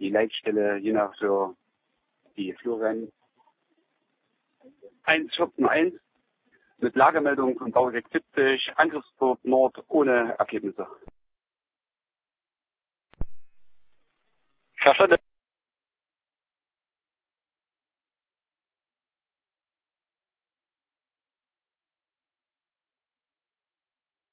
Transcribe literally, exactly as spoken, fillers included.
die Leitstelle Jena für die Flurrennen. eins vierzehn eins mit Lagemeldung von Bau sechsundsiebzig, Angriffspunkt Nord ohne Ergebnisse. Verstanden.